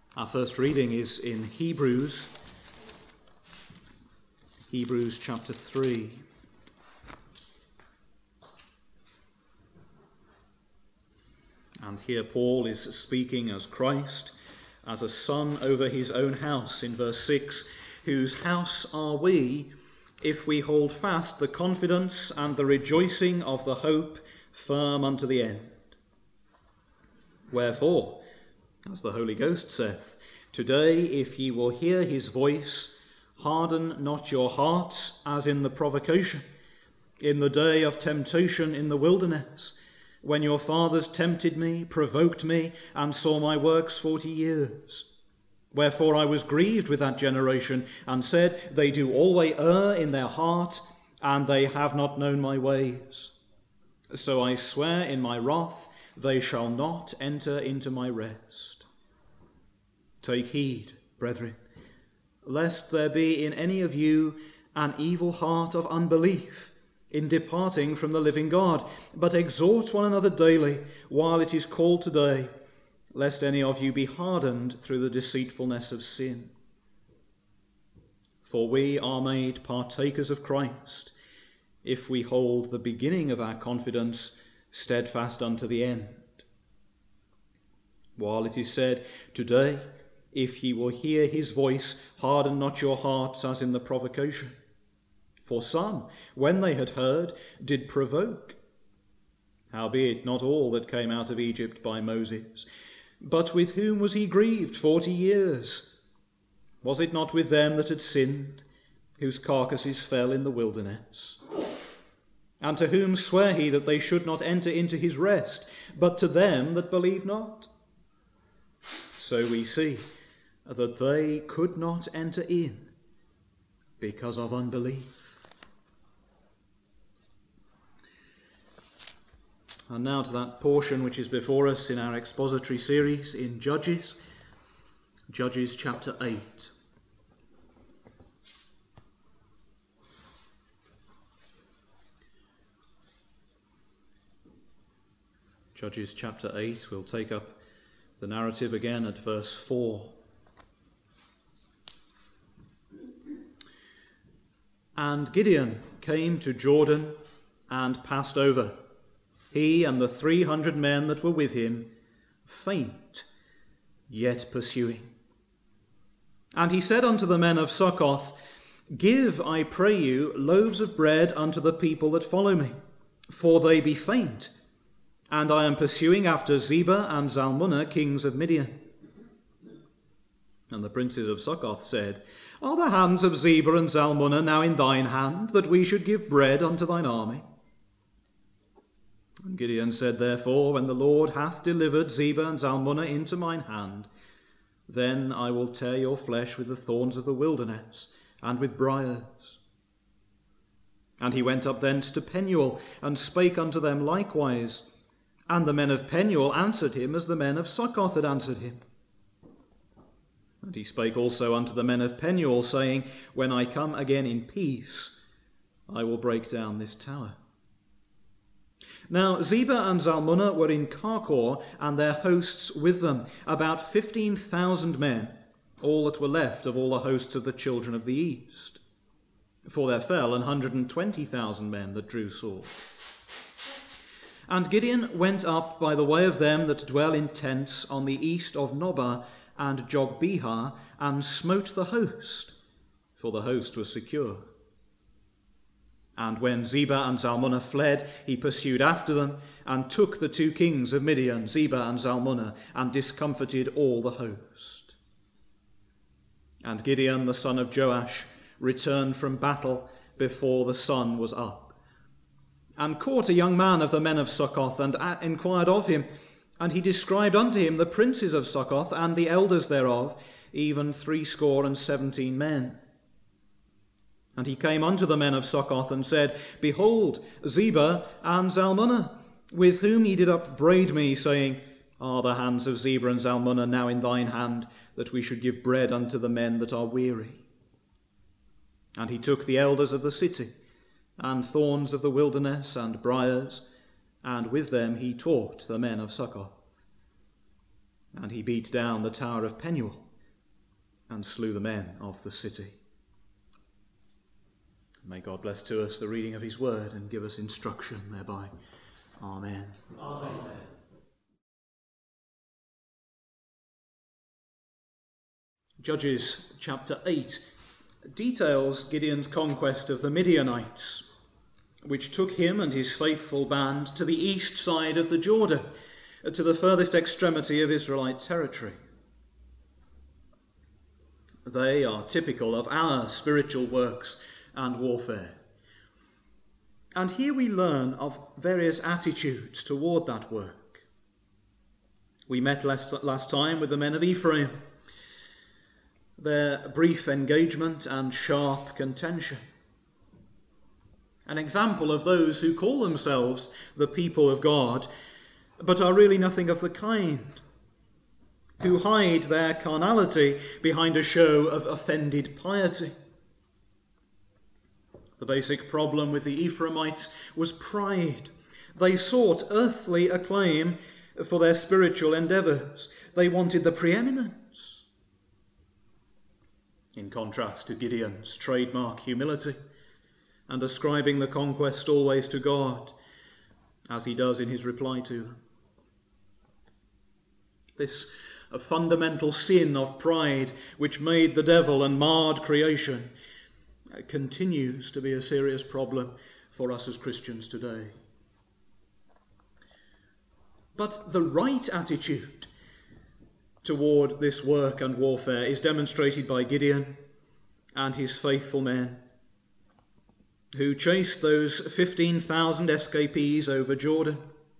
Our first reading is in Hebrews chapter 3. And here Paul is speaking as Christ, as a son over his own house in verse 6, whose house are we if we hold fast the confidence and the rejoicing of the hope firm unto the end. Wherefore, as the Holy Ghost saith, today if ye will hear his voice, harden not your hearts as in the provocation, in the day of temptation in the wilderness, when your fathers tempted me, provoked me, and saw my works 40 years. Wherefore I was grieved with that generation, and said, they do always err in their heart, and they have not known my ways. So I swear in my wrath, they shall not enter into my rest. Take heed, brethren, lest there be in any of you an evil heart of unbelief, in departing from the living God, but exhort one another daily, while it is called today, lest any of you be hardened through the deceitfulness of sin. For we are made partakers of Christ, if we hold the beginning of our confidence steadfast unto the end. While it is said, today, if ye will hear his voice, harden not your hearts as in the provocation. For some, when they had heard, did provoke. Howbeit not all that came out of Egypt by Moses. But with whom was he grieved 40 years? Was it not with them that had sinned, whose carcasses fell in the wilderness? And to whom sware he that they should not enter into his rest, but to them that believe not? So we see that they could not enter in because of unbelief. And now to that portion which is before us in our expository series in Judges chapter 8. Judges chapter 8, we'll take up the narrative again at verse 4. And Gideon came to Jordan and passed over, he and the 300 men that were with him, faint, yet pursuing. And he said unto the men of Succoth, give, I pray you, loaves of bread unto the people that follow me, for they be faint, and I am pursuing after Zebah and Zalmunna, kings of Midian. And the princes of Succoth said, are the hands of Zebah and Zalmunna now in thine hand, that we should give bread unto thine army? And Gideon said, therefore, when the Lord hath delivered Zebah and Zalmunna into mine hand, then I will tear your flesh with the thorns of the wilderness, and with briars. And he went up thence to Penuel, and spake unto them likewise. And the men of Penuel answered him as the men of Succoth had answered him. And he spake also unto the men of Penuel, saying, when I come again in peace, I will break down this tower. Now Zebah and Zalmunna were in Karkor, and their hosts with them, about 15,000 men, all that were left of all the hosts of the children of the east. For there fell 120,000 men that drew sword. And Gideon went up by the way of them that dwell in tents on the east of Nobah and Jogbehah, and smote the host, for the host was secure. And when Zebah and Zalmunna fled, he pursued after them, and took the 2 kings of Midian, Zebah and Zalmunna, and discomfited all the host. And Gideon the son of Joash returned from battle before the sun was up, and caught a young man of the men of Succoth, and inquired of him. And he described unto him the princes of Succoth, and the elders thereof, even 70 men. And he came unto the men of Succoth, and said, behold, Zebah and Zalmunna, with whom ye did upbraid me, saying, are the hands of Zebah and Zalmunna now in thine hand, that we should give bread unto the men that are weary? And he took the elders of the city, and thorns of the wilderness, and briars, and with them he taught the men of Succoth. and he beat down the tower of Penuel and slew the men of the city. May God bless to us the reading of his word and give us instruction thereby. Amen. Amen. Judges chapter 8 details Gideon's conquest of the Midianites, which took him and his faithful band to the east side of the Jordan, to the furthest extremity of Israelite territory. They are typical of our spiritual works and warfare. And here we learn of various attitudes toward that work. We met last time with the men of Ephraim, their brief engagement and sharp contention. An example of those who call themselves the people of God, but are really nothing of the kind, who hide their carnality behind a show of offended piety. The basic problem with the Ephraimites was pride. They sought earthly acclaim for their spiritual endeavours. They wanted the preeminence. In contrast to Gideon's trademark humility and ascribing the conquest always to God, as he does in his reply to them. This fundamental sin of pride, which made the devil and marred creation, continues to be a serious problem for us as Christians today. But the right attitude toward this work and warfare is demonstrated by Gideon and his faithful men, who chased those 15,000 escapees over Jordan.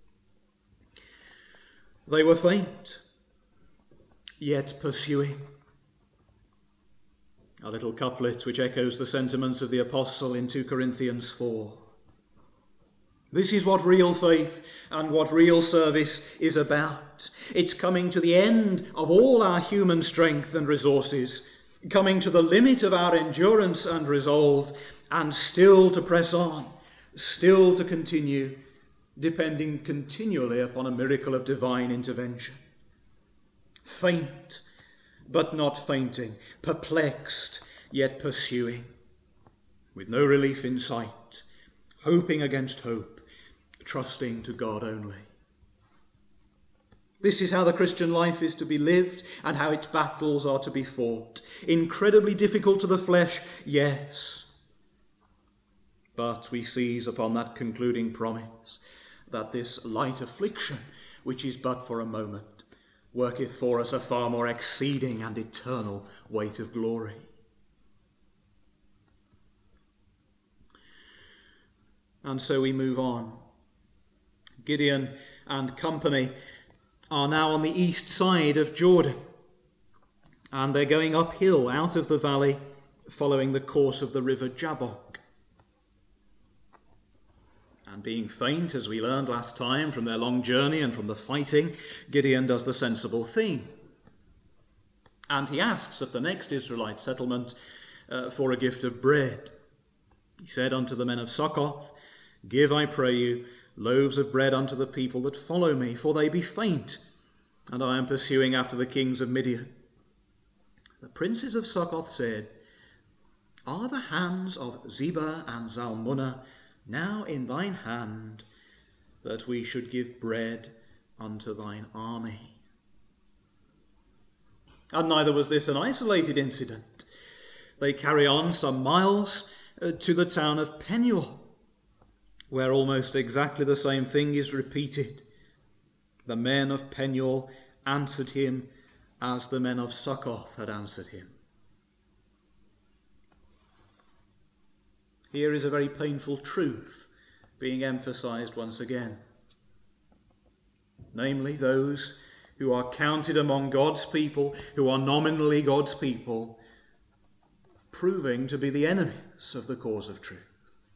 They were faint, yet pursuing. A little couplet which echoes the sentiments of the apostle in 2 Corinthians 4. This is what real faith and what real service is about. It's coming to the end of all our human strength and resources, coming to the limit of our endurance and resolve, and still to press on, still to continue, depending continually upon a miracle of divine intervention. Faint, but not fainting, perplexed, yet pursuing, with no relief in sight, hoping against hope, trusting to God only. This is how the Christian life is to be lived and how its battles are to be fought. Incredibly difficult to the flesh, yes. But we seize upon that concluding promise that this light affliction, which is but for a moment, worketh for us a far more exceeding and eternal weight of glory. And so we move on. Gideon and company are now on the east side of Jordan, and they're going uphill out of the valley, following the course of the river Jabbok. And being faint, as we learned last time from their long journey and from the fighting, Gideon does the sensible thing. And he asks at the next Israelite settlement for a gift of bread. He said unto the men of Succoth, Give, I pray you, loaves of bread unto the people that follow me, for they be faint, and I am pursuing after the kings of Midian. The princes of Succoth said, Are the hands of Zebah and Zalmunna now in thine hand, that we should give bread unto thine army? And neither was this an isolated incident. They carry on some miles to the town of Penuel, where almost exactly the same thing is repeated. The men of Penuel answered him as the men of Succoth had answered him. Here is a very painful truth being emphasized once again. Namely, those who are counted among God's people, who are nominally God's people, proving to be the enemies of the cause of truth.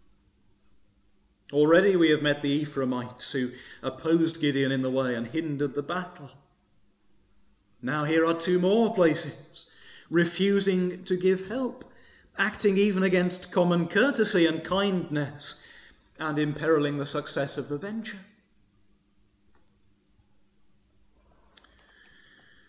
Already we have met the Ephraimites who opposed Gideon in the way and hindered the battle. Now here are two more places, refusing to give help, acting even against common courtesy and kindness, and imperiling the success of the venture.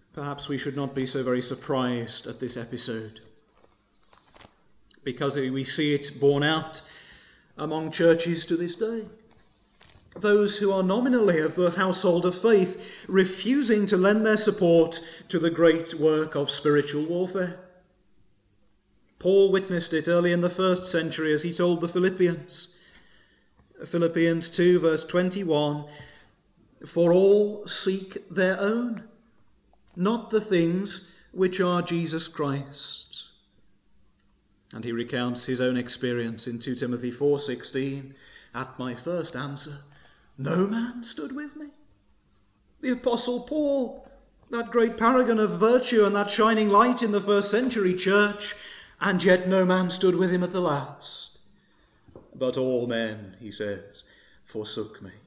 Perhaps we should not be so very surprised at this episode, because we see it borne out among churches to this day. Those who are nominally of the household of faith refusing to lend their support to the great work of spiritual warfare. Paul witnessed it early in the first century as he told the Philippians. Philippians 2 verse 21, "For all seek their own, not the things which are Jesus Christ's." And he recounts his own experience in 2 Timothy 4:16. "At my first answer, no man stood with me." The Apostle Paul, that great paragon of virtue and that shining light in the first century church, and yet no man stood with him at the last. "But all men," he says, "forsook me."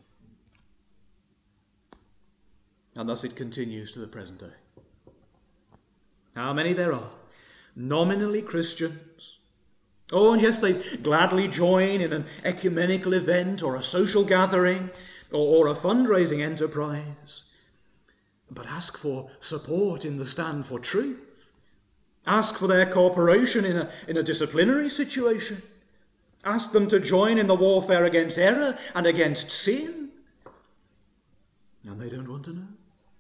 And thus it continues to the present day. How many there are, nominally Christians. Oh, and yes, they gladly join in an ecumenical event or a social gathering or a fundraising enterprise, but ask for support in the stand for truth. Ask for their cooperation in a disciplinary situation. Ask them to join in the warfare against error and against sin. And they don't want to know.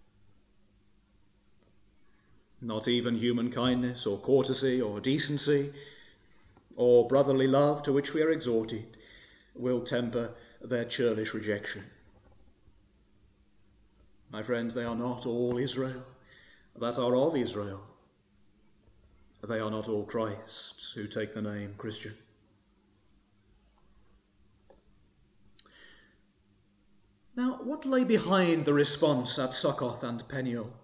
Not even human kindness or courtesy or decency or brotherly love to which we are exhorted will temper their churlish rejection. My friends, they are not all Israel that are of Israel. They are not all Christs who take the name Christian. Now, what lay behind the response at Succoth and Peniel?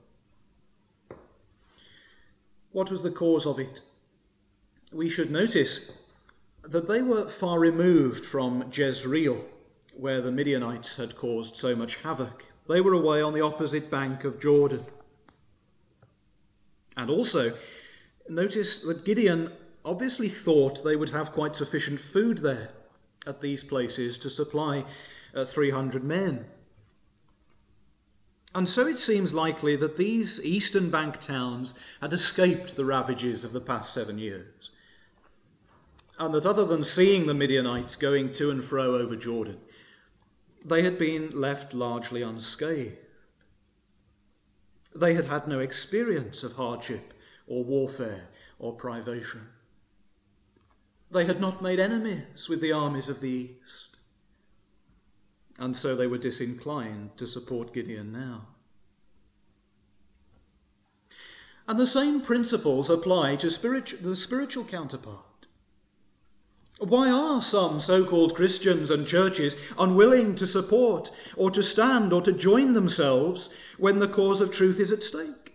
What was the cause of it? We should notice that they were far removed from Jezreel, where the Midianites had caused so much havoc. They were away on the opposite bank of Jordan. And also, notice that Gideon obviously thought they would have quite sufficient food there at these places to supply 300 men. And so it seems likely that these eastern bank towns had escaped the ravages of the past 7 years. And that other than seeing the Midianites going to and fro over Jordan, they had been left largely unscathed. They had had no experience of hardship or warfare or privation. They had not made enemies with the armies of the east. And so they were disinclined to support Gideon now. And the same principles apply to the spiritual counterpart. Why are some so-called Christians and churches unwilling to support or to stand or to join themselves when the cause of truth is at stake?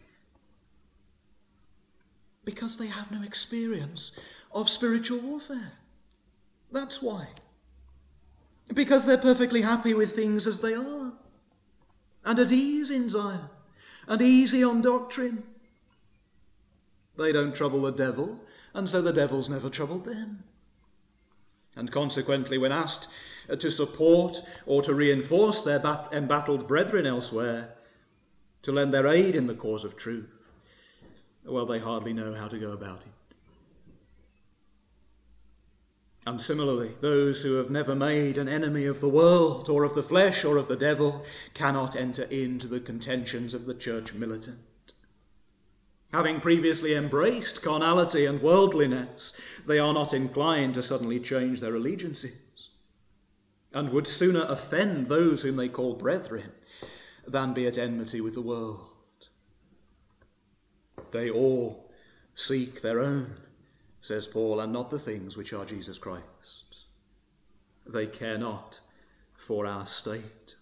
Because they have no experience of spiritual warfare. That's why. Because they're perfectly happy with things as they are, and at ease in Zion, and easy on doctrine. They don't trouble the devil, and so the devil's never troubled them. And consequently, when asked to support or to reinforce their embattled brethren elsewhere, to lend their aid in the cause of truth, well, they hardly know how to go about it. And similarly, those who have never made an enemy of the world or of the flesh or of the devil cannot enter into the contentions of the church militant. Having previously embraced carnality and worldliness, they are not inclined to suddenly change their allegiances, and would sooner offend those whom they call brethren than be at enmity with the world. They all seek their own, says Paul, and not the things which are Jesus Christ. They care not for our state.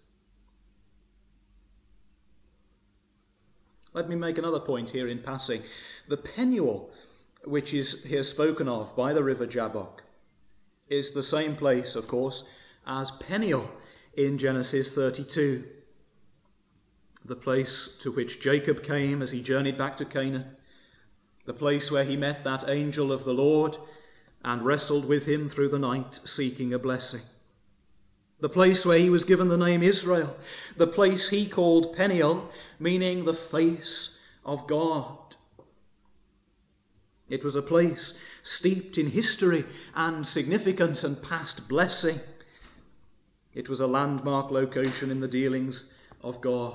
Let me make another point here in passing. The Peniel, which is here spoken of by the river Jabbok, is the same place, of course, as Peniel in Genesis 32. The place to which Jacob came as he journeyed back to Canaan. The place where he met that angel of the Lord and wrestled with him through the night, seeking a blessing. The place where he was given the name Israel. The place he called Peniel, meaning the face of God. It was a place steeped in history and significance and past blessing. It was a landmark location in the dealings of God.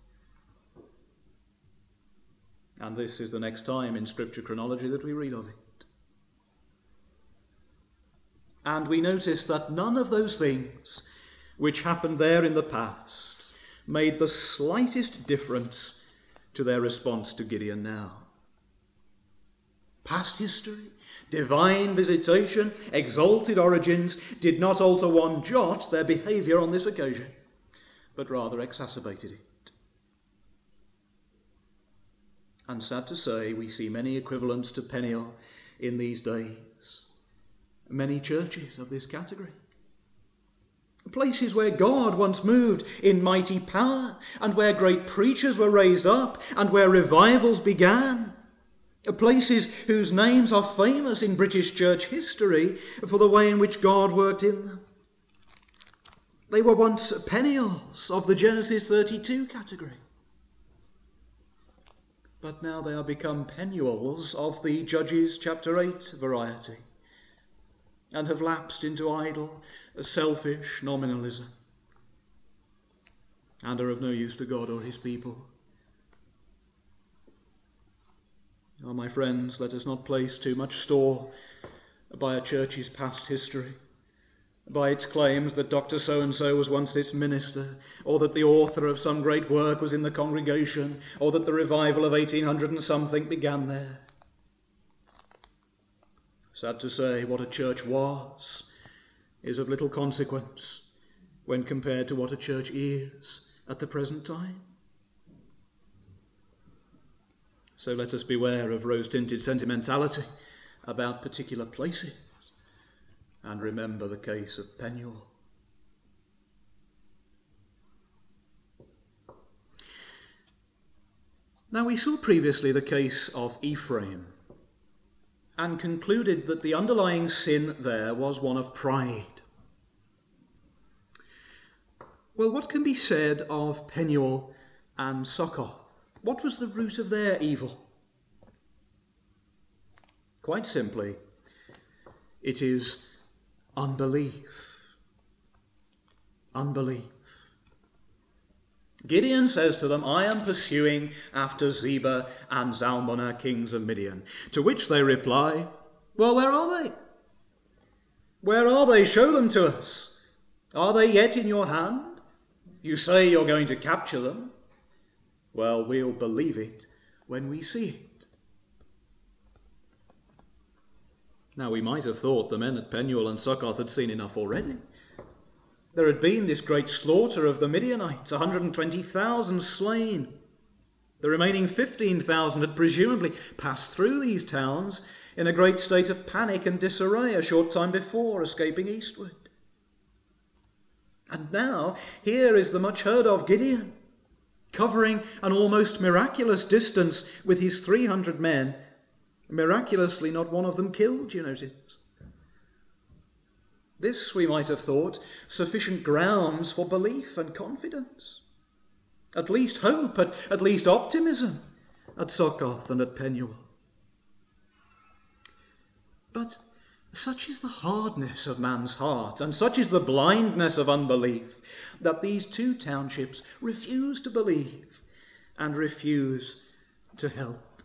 And this is the next time in Scripture chronology that we read of it. And we notice that none of those things which happened there in the past made the slightest difference to their response to Gideon now. Past history, divine visitation, exalted origins did not alter one jot their behaviour on this occasion, but rather exacerbated it. And sad to say, we see many equivalents to Peniel in these days. Many churches of this category. Places where God once moved in mighty power, and where great preachers were raised up, and where revivals began. Places whose names are famous in British church history for the way in which God worked in them. They were once Peniels of the Genesis 32 category. But now they are become Penuels of the Judges chapter 8 variety, and have lapsed into idle, selfish nominalism, and are of no use to God or his people. Oh, my friends, let us not place too much store by a church's past history, by its claims that Dr. So-and-so was once its minister, or that the author of some great work was in the congregation, or that the revival of 1800 and something began there. Sad to say, what a church was is of little consequence when compared to what a church is at the present time. So let us beware of rose-tinted sentimentality about particular places and remember the case of Penuel. Now, we saw previously the case of Ephraim and concluded that the underlying sin there was one of pride. Well, what can be said of Penuel and Succoth? What was the root of their evil? Quite simply, it is unbelief. Unbelief. Gideon says to them, I am pursuing after Zebah and Zalmunna, kings of Midian. To which they reply, well, where are they? Where are they? Show them to us. Are they yet in your hand? You say you're going to capture them. Well, we'll believe it when we see it. Now, we might have thought the men at Penuel and Succoth had seen enough already. There had been this great slaughter of the Midianites, 120,000 slain. The remaining 15,000 had presumably passed through these towns in a great state of panic and disarray a short time before, escaping eastward. And now, here is the much heard of Gideon, covering an almost miraculous distance with his 300 men. Miraculously, not one of them killed, you notice. This, we might have thought, sufficient grounds for belief and confidence. At least hope, at least optimism at Succoth and at Penuel. But such is the hardness of man's heart, and such is the blindness of unbelief, that these two townships refuse to believe and refuse to help.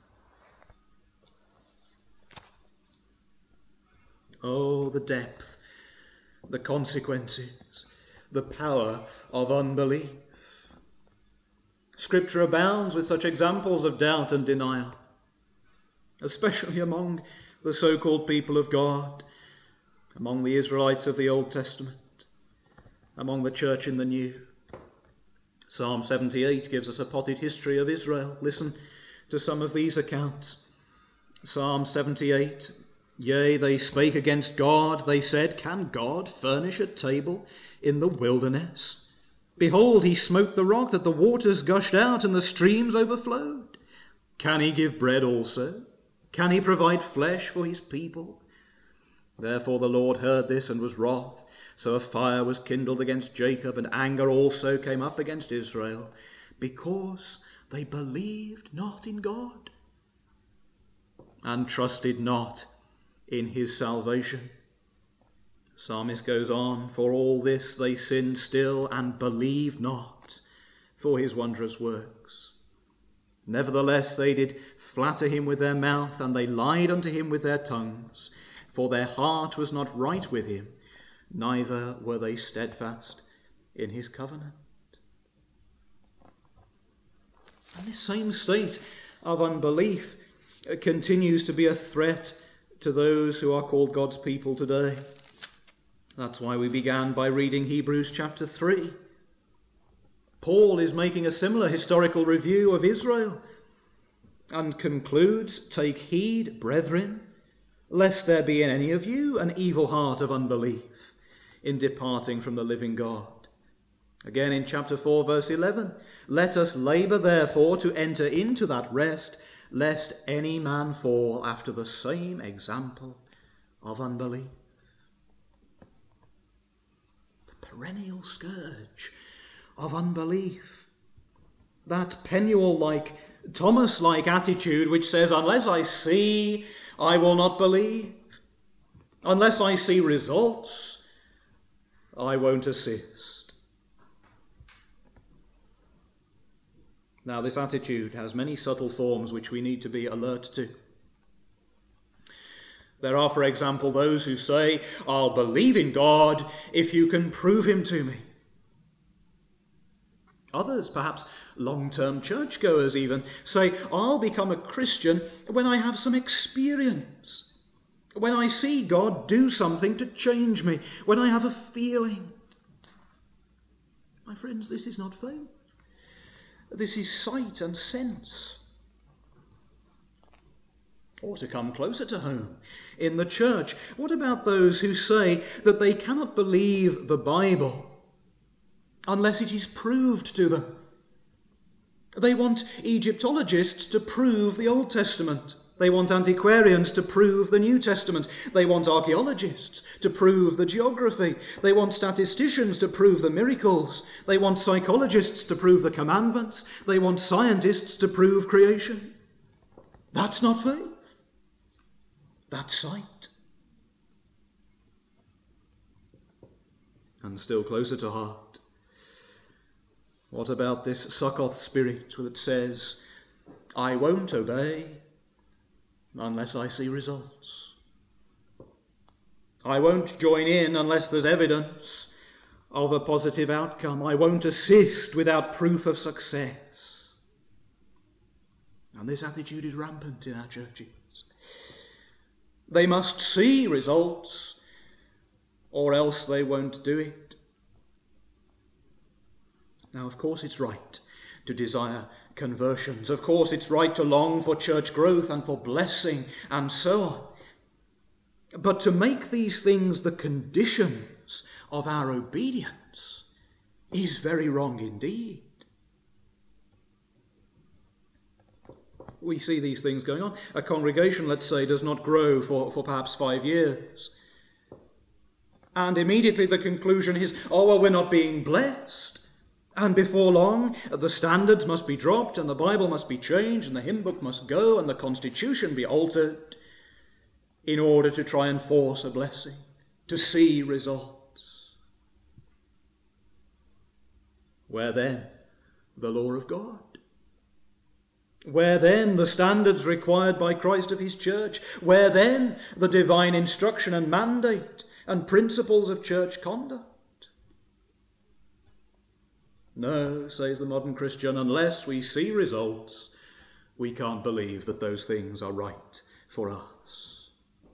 Oh, the depth, the consequences, the power of unbelief. Scripture abounds with such examples of doubt and denial, especially among the so-called people of God, among the Israelites of the Old Testament, among the church in the New. Psalm 78 gives us a potted history of Israel. Listen to some of these accounts. Psalm 78, yea, they spake against God. They said, can God furnish a table in the wilderness? Behold, he smote the rock that the waters gushed out and the streams overflowed. Can he give bread also? Can he provide flesh for his people? Therefore the Lord heard this and was wroth. So a fire was kindled against Jacob, and anger also came up against Israel, because they believed not in God and trusted not in his salvation. The psalmist goes on, for all this they sinned still and believed not for his wondrous works. Nevertheless they did flatter him with their mouth, and they lied unto him with their tongues, for their heart was not right with him, neither were they steadfast in his covenant. And this same state of unbelief continues to be a threat to those who are called God's people today. That's why we began by reading Hebrews chapter 3. Paul is making a similar historical review of Israel and concludes, "Take heed, brethren, lest there be in any of you an evil heart of unbelief in departing from the living God." Again in chapter 4, verse 11, "Let us labour therefore to enter into that rest, lest any man fall after the same example of unbelief." The perennial scourge of unbelief. That Penuel-like, Thomas-like attitude which says, unless I see, I will not believe. Unless I see results, I won't assist. Now, this attitude has many subtle forms which we need to be alert to. There are, for example, those who say, I'll believe in God if you can prove him to me. Others, perhaps long-term churchgoers even, say, I'll become a Christian when I have some experience, when I see God do something to change me, when I have a feeling. My friends, this is not faith. This is sight and sense. Or to come closer to home, in the church, what about those who say that they cannot believe the Bible unless it is proved to them? They want Egyptologists to prove the Old Testament. They want antiquarians to prove the New Testament. They want archaeologists to prove the geography. They want statisticians to prove the miracles. They want psychologists to prove the commandments. They want scientists to prove creation. That's not faith. That's sight. And still closer to heart, what about this Sukkoth spirit that says, I won't obey unless I see results. I won't join in unless there's evidence of a positive outcome. I won't assist without proof of success. And this attitude is rampant in our churches. They must see results, or else they won't do it. Now, of course, it's right to desire conversions. Of course, it's right to long for church growth and for blessing and so on. But to make these things the conditions of our obedience is very wrong indeed. We see these things going on. A congregation, let's say, does not grow for perhaps 5 years. And immediately the conclusion is, oh, well, we're not being blessed. And before long, the standards must be dropped, and the Bible must be changed, and the hymn book must go, and the constitution be altered in order to try and force a blessing, to see results. Where then the law of God? Where then the standards required by Christ of his church? Where then the divine instruction and mandate and principles of church conduct? No, says the modern Christian, unless we see results, we can't believe that those things are right for us.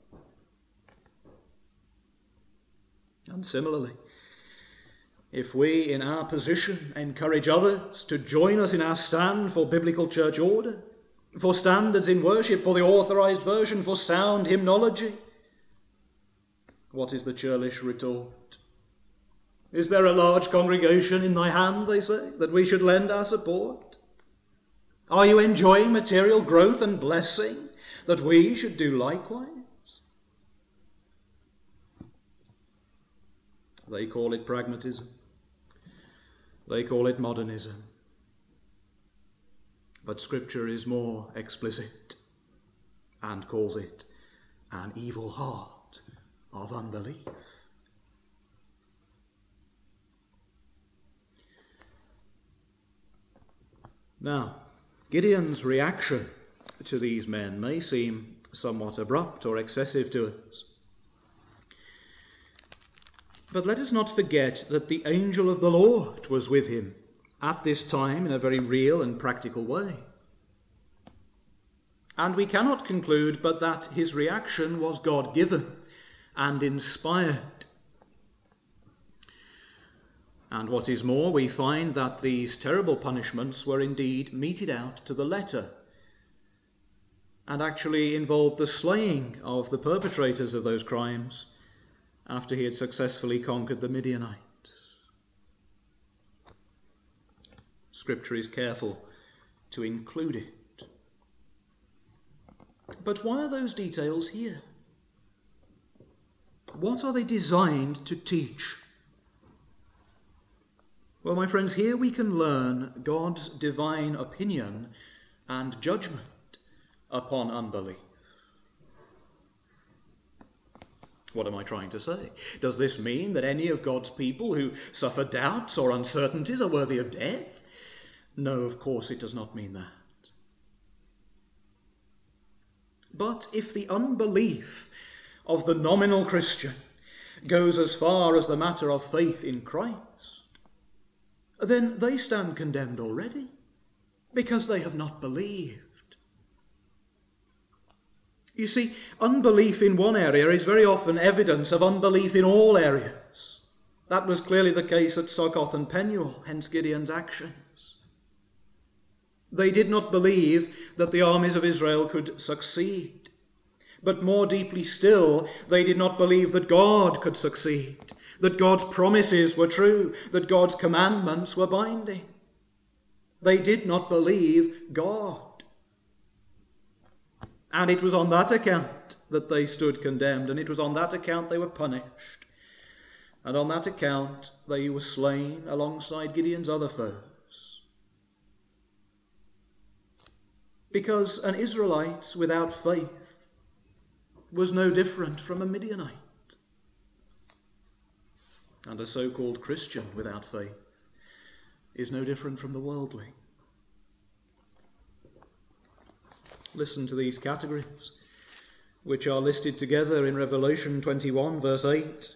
And similarly, if we in our position encourage others to join us in our stand for biblical church order, for standards in worship, for the authorized version, for sound hymnology, what is the churlish retort? Is there a large congregation in thy hand, they say, that we should lend our support? Are you enjoying material growth and blessing, that we should do likewise? They call it pragmatism. They call it modernism. But Scripture is more explicit and calls it an evil heart of unbelief. Now, Gideon's reaction to these men may seem somewhat abrupt or excessive to us. But let us not forget that the angel of the Lord was with him at this time in a very real and practical way. And we cannot conclude but that his reaction was God-given and inspired. And what is more, we find that these terrible punishments were indeed meted out to the letter, and actually involved the slaying of the perpetrators of those crimes after he had successfully conquered the Midianites. Scripture is careful to include it. But why are those details here? What are they designed to teach? Well, my friends, here we can learn God's divine opinion and judgment upon unbelief. What am I trying to say? Does this mean that any of God's people who suffer doubts or uncertainties are worthy of death? No, of course it does not mean that. But if the unbelief of the nominal Christian goes as far as the matter of faith in Christ, then they stand condemned already, because they have not believed. You see, unbelief in one area is very often evidence of unbelief in all areas. That was clearly the case at Succoth and Penuel, hence Gideon's actions. They did not believe that the armies of Israel could succeed. But more deeply still, they did not believe that God could succeed, that God's promises were true, that God's commandments were binding. They did not believe God. And it was on that account that they stood condemned, and it was on that account they were punished. And on that account they were slain alongside Gideon's other foes. Because an Israelite without faith was no different from a Midianite. And a so-called Christian without faith is no different from the worldly. Listen to these categories, which are listed together in Revelation 21, verse 8.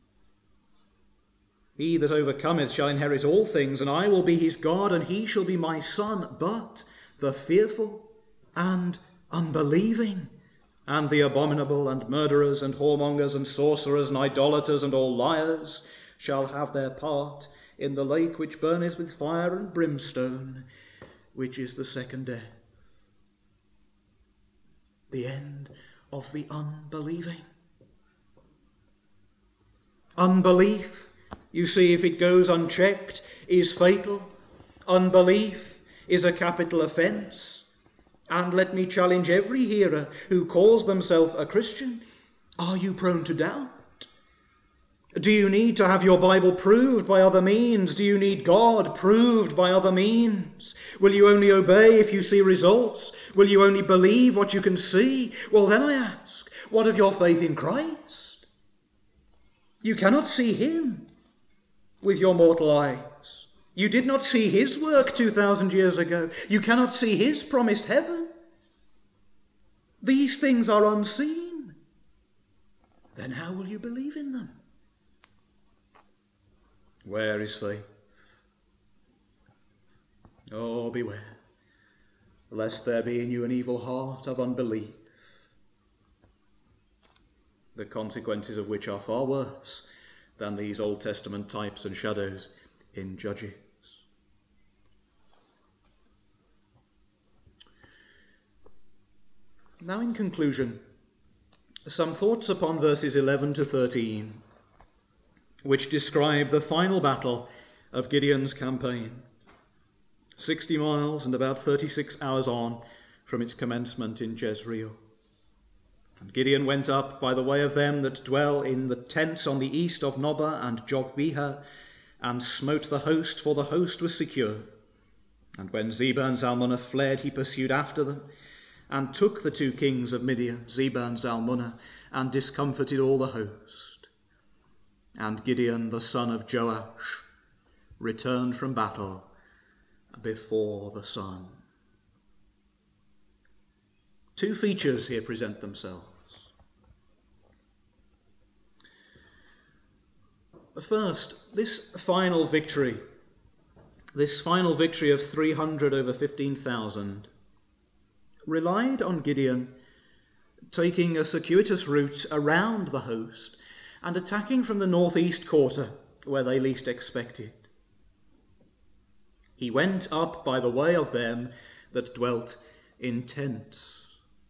He that overcometh shall inherit all things, and I will be his God, and he shall be my son. But the fearful and unbelieving, and the abominable, and murderers, and whoremongers, and sorcerers, and idolaters, and all liars, shall have their part in the lake which burneth with fire and brimstone, which is the second death. The end of the unbelieving. Unbelief, you see, if it goes unchecked, is fatal. Unbelief is a capital offence. And let me challenge every hearer who calls themselves a Christian. Are you prone to doubt? Do you need to have your Bible proved by other means? Do you need God proved by other means? Will you only obey if you see results? Will you only believe what you can see? Well, then I ask, what of your faith in Christ? You cannot see him with your mortal eyes. You did not see his work 2,000 years ago. You cannot see his promised heaven. These things are unseen. Then how will you believe in them? Where is faith? Oh, beware, lest there be in you an evil heart of unbelief, the consequences of which are far worse than these Old Testament types and shadows in Judges. Now, in conclusion, some thoughts upon verses 11 to 13, which describe the final battle of Gideon's campaign, 60 miles and about 36 hours on from its commencement in Jezreel. And Gideon went up by the way of them that dwell in the tents on the east of Nobah and Jogbehah, and smote the host, for the host was secure. And when Zebah and Zalmunna fled, he pursued after them, and took the 2 kings of Midian, Zebah and Zalmunna, and discomfited all the host. And Gideon the son of Joash returned from battle before the sun. 2 features here present themselves. First, this final victory of 300 over 15,000, relied on Gideon taking a circuitous route around the host and attacking from the northeast quarter where they least expected. He went up by the way of them that dwelt in tents.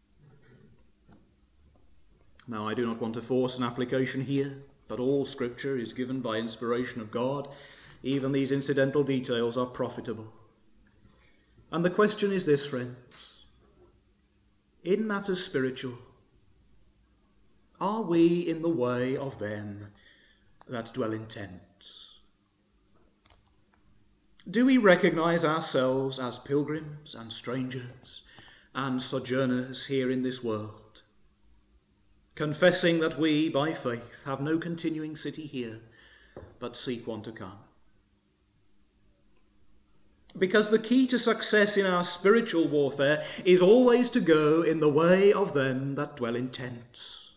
Now, I do not want to force an application here, but all Scripture is given by inspiration of God. Even these incidental details are profitable. And the question is this, friends. In matters spiritual, are we in the way of them that dwell in tents? Do we recognize ourselves as pilgrims and strangers and sojourners here in this world, confessing that we, by faith, have no continuing city here, but seek one to come? Because the key to success in our spiritual warfare is always to go in the way of them that dwell in tents.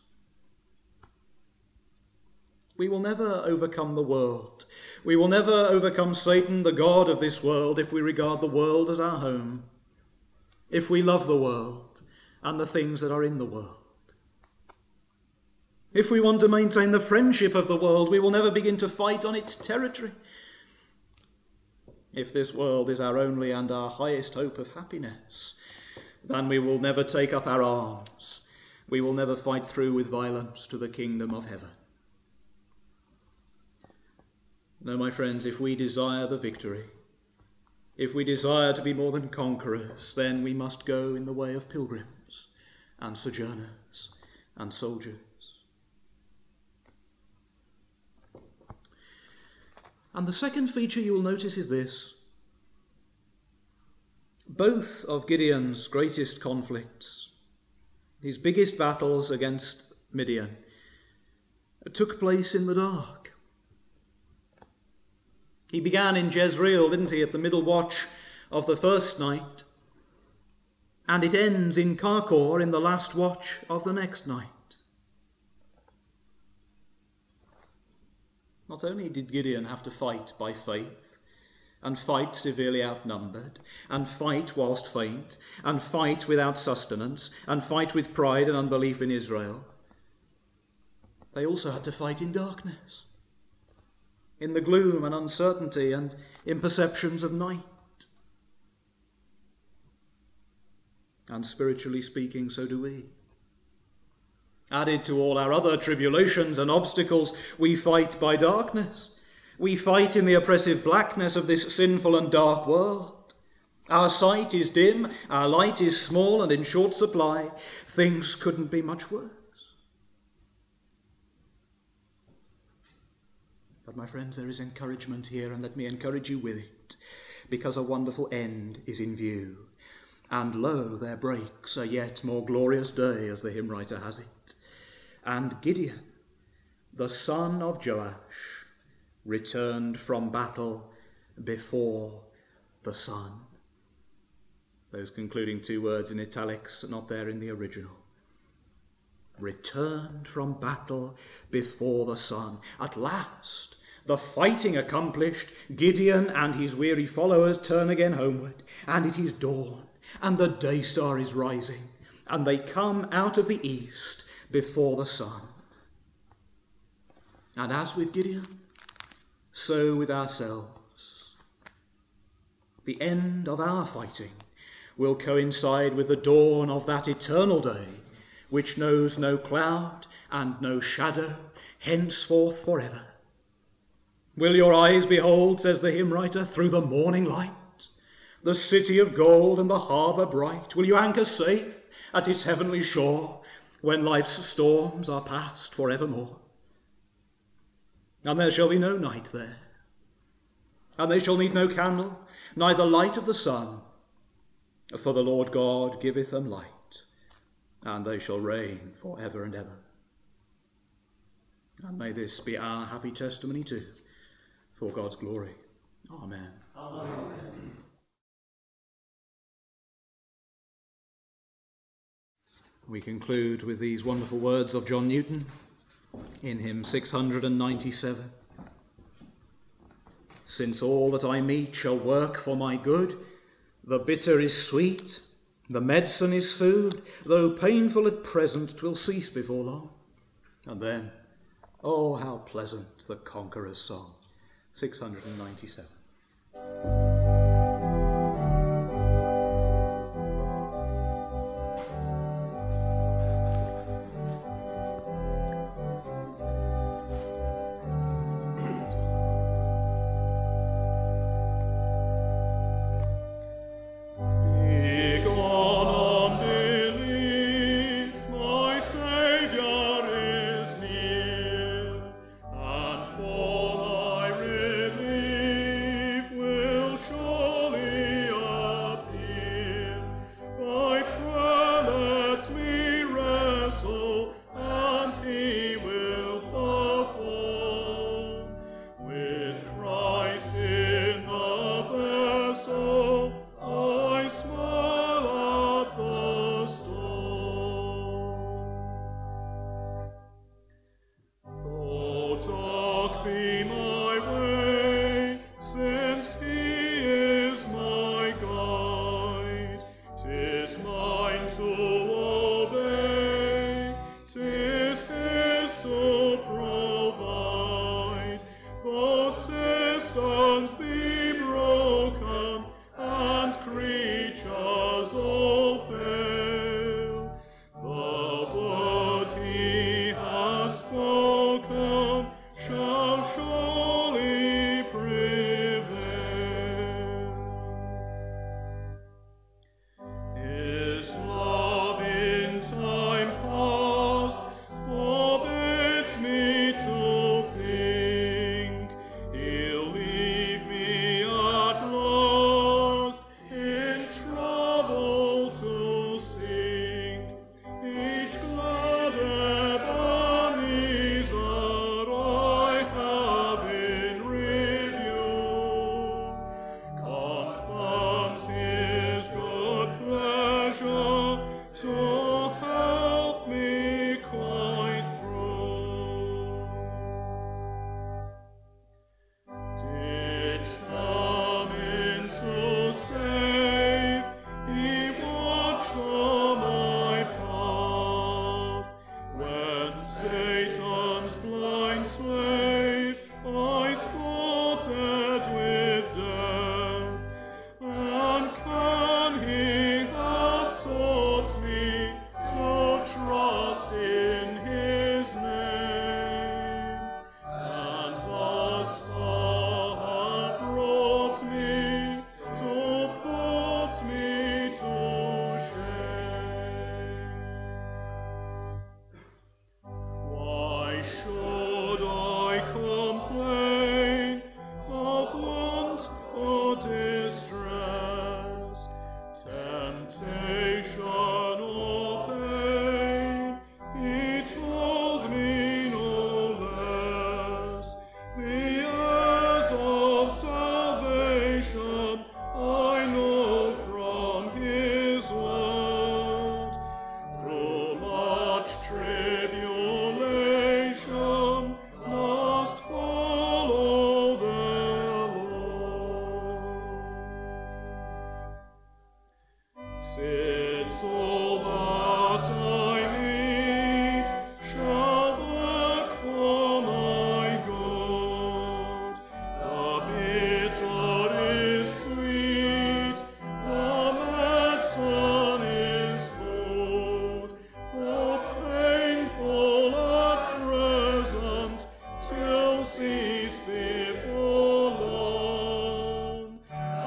We will never overcome the world. We will never overcome Satan, the god of this world, if we regard the world as our home, if we love the world and the things that are in the world. If we want to maintain the friendship of the world, we will never begin to fight on its territory. If this world is our only and our highest hope of happiness, then we will never take up our arms. We will never fight through with violence to the kingdom of heaven. No, my friends, if we desire the victory, if we desire to be more than conquerors, then we must go in the way of pilgrims and sojourners and soldiers. And the second feature you will notice is this. Both of Gideon's greatest conflicts, his biggest battles against Midian, took place in the dark. He began in Jezreel, didn't he, at the middle watch of the first night, and it ends in Karkor in the last watch of the next night. Not only did Gideon have to fight by faith, and fight severely outnumbered, and fight whilst faint, and fight without sustenance, and fight with pride and unbelief in Israel, they also had to fight in darkness, in the gloom and uncertainty and imperceptions of night. And spiritually speaking, so do we. Added to all our other tribulations and obstacles, we fight by darkness. We fight in the oppressive blackness of this sinful and dark world. Our sight is dim, our light is small and in short supply. Things couldn't be much worse. But my friends, there is encouragement here, and let me encourage you with it, because a wonderful end is in view. And lo, there breaks a yet more glorious day, as the hymn writer has it. And Gideon, the son of Joash, returned from battle before the sun. Those concluding 2 words in italics are not there in the original. Returned from battle before the sun. At last, the fighting accomplished, Gideon and his weary followers turn again homeward, and it is dawn, and the day star is rising, and they come out of the east before the sun. And as with Gideon, so with ourselves. The end of our fighting will coincide with the dawn of that eternal day, which knows no cloud and no shadow, henceforth forever. Will your eyes behold, says the hymn writer, through the morning light, the city of gold and the harbour bright? Will you anchor safe at its heavenly shore, when life's storms are past for evermore? And there shall be no night there, and they shall need no candle, neither light of the sun. For the Lord God giveth them light, and they shall reign for ever and ever. And may this be our happy testimony too, for God's glory. Amen. Amen. We conclude with these wonderful words of John Newton in hymn 697. Since all that I meet shall work for my good, the bitter is sweet, the medicine is food, though painful at present 'twill cease before long. And then, oh how pleasant the conqueror's song. 697.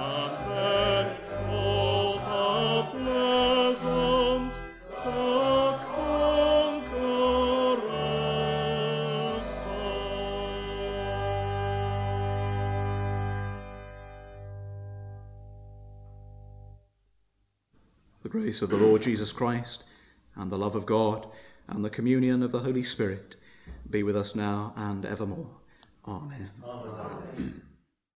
Oh grace of the Lord Jesus Christ, and the love of God, and the communion of the Holy Spirit be with us now and evermore. Amen. Amen.